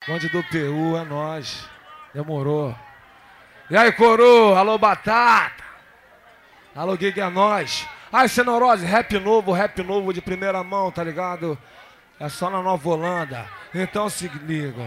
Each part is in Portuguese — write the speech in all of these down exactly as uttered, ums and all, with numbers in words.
Bonde do P U, é nóis. Demorou. E aí, coroa? Alô, Batata. Alô, Gig, é nóis. Aí, Cenorose, rap novo, rap novo de primeira mão, tá ligado? É só na Nova Holanda. Então se liga.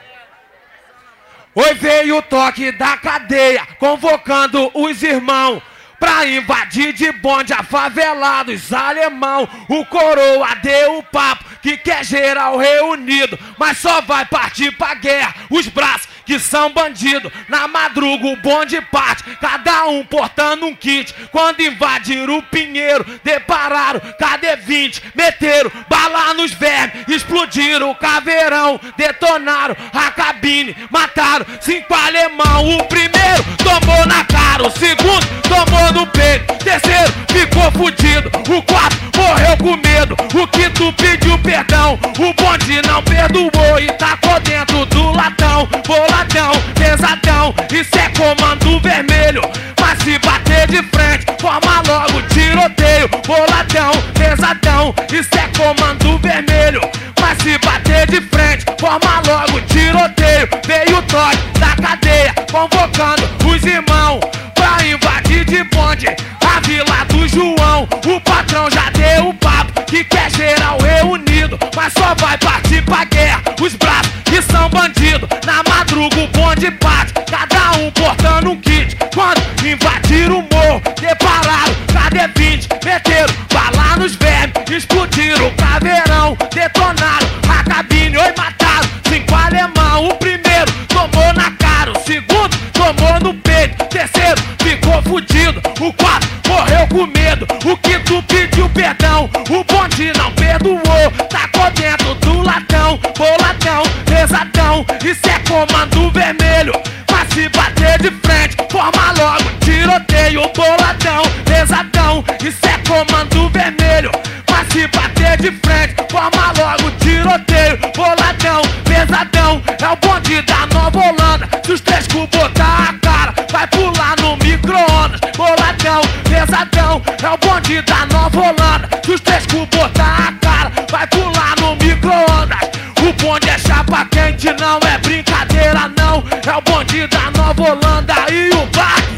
Oi, veio o toque da cadeia, convocando os irmãos pra invadir de bonde a favelados alemão. O coroa deu o papo que quer geral reunido, mas só vai partir pra guerra os braços que são bandidos. Na madruga o bonde parte, cada um portando um kit. Quando invadiram o Pinheiro, depararam K D vinte, meteram bala nos vermes, explodiram o caveirão, detonaram a cabine, mataram cinco alemão. O primeiro tomou na cara, o segundo tomou no peito, o terceiro ficou fudido, o quarto morreu com medo. O quinto pediu perdão, o bonde não perdoou e tacou dentro do latão. Boladão, pesadão, isso é comando vermelho. Mas se bater de frente, forma logo tiroteio. Boladão, pesadão, isso é comando vermelho. Mas se bater de frente, forma logo tiroteio. Veio o toque da cadeia, convocando os irmãos pra invadir de bonde a Vila do João. O patrão já deu o papo que quer geral reunido, mas só vai partir pra guerra os braços que são bandidos. Na madruga o bonde bate, cada um portando um kit. Quando invadiram o morro, depararam K D vinte, meteram bala nos vermes, explodiram o caveirão, detonaram a cabine, oi, mataram cinco alemão. O primeiro tomou na cara, o segundo tomou no peito, o terceiro ficou fudido, o quarto morreu com medo. O quinto pediu perdão, o bonde não perdoou, tacou dentro do latão. Boladão, pesadão, isso é comando vermelho. Mas se bater de frente, forma logo tiroteio. Boladão, pesadão, isso é comando vermelho. Mas se bater de frente, forma logo tiroteio. Boladão, pesadão, é o bonde da Nova Holanda. Se os três cu botar a cara, vai pular no micro-ondas. Boladão, pesadão, é o bonde da Nova Holanda. Se os três cu botar a cara, vai pular no micro-ondas. O bonde é chapa quente, não é brincadeira não. É o bonde da Nova Holanda e o baque.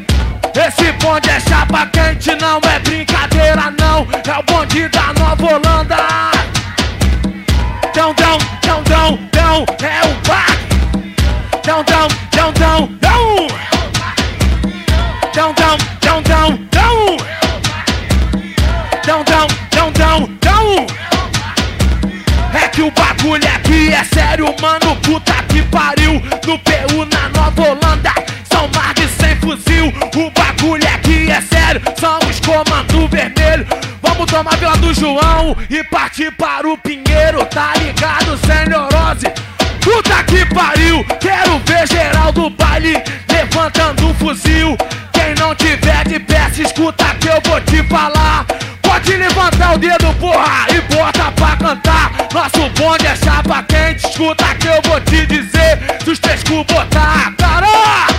Esse bonde é chapa quente, não é brincadeira não. É o bonde da Nova Holanda. Dão, dão, dão, dão, dão, é o baque. Dão, dão, dão, dão, dão. Dão, dão, dão, dão, dão. Dão, dão, dão, dão, dão. É que o bagulho aqui é sério, mano, puta que pariu. No P U na Nova Holanda são mais de cem fuzil. O bagulho aqui é sério, são os comando vermelho. Vamos tomar Vila do João e partir para o Pinheiro, tá ligado, Cenorose? Puta que pariu, quero ver geral do baile levantando um fuzil. Quem não tiver de pé, se escuta que eu vou te falar. Pode levantar o dedo, porra, e bota pra cantar. Nosso bonde é chapa quente, escuta que eu vou te dizer. Se os três cu botar a cara,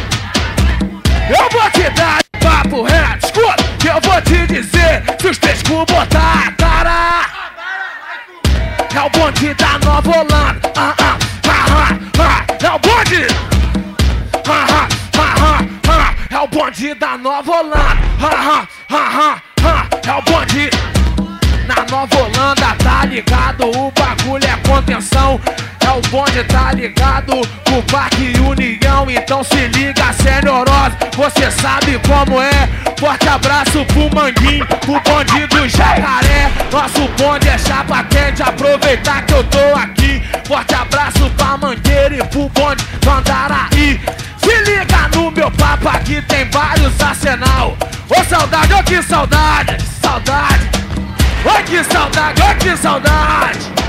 eu vou te dar papo reto, escuta que eu vou te dizer. Se os três cu botar a cara, é o bonde da Nova Holanda. Ah, ah, ah, ah, ah, é o bonde. Ah, ah, ah, ah, ah, é o bonde da Nova Holanda. Ah, ah, ah, ah, é o bonde na Nova Holanda, tá ligado? O bagulho é contenção. É o bonde, tá ligado? O Parque União, então se liga, Cenorose, você sabe como é. Forte abraço pro Manguinho, pro bonde do Jacaré. Nosso bonde é chapa quente, aproveitar que eu tô aqui. Forte abraço pra Mangueira e pro bonde do Andaraí. Se liga no meu papo, aqui tem vários arsenal. Ô saudade, ô que saudade, saudade. Ô que saudade, ô que saudade.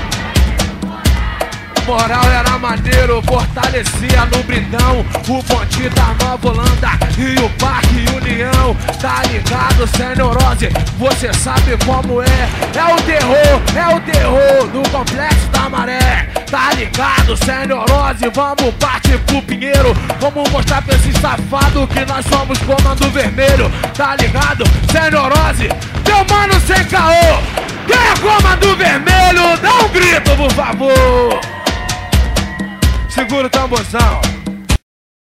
Moral era maneiro, fortalecia no brindão. O bonde da Nova Holanda e o Parque União, tá ligado, Cenorose, você sabe como é. É o terror, é o terror do Complexo da Maré. Tá ligado, Cenorose, vamos partir pro Pinheiro. Vamos mostrar pra esses safados que nós somos comando vermelho. Tá ligado, Cenorose, teu mano sem caô. Quem é comando vermelho, dá um grito, por favor. segura o tamborzão.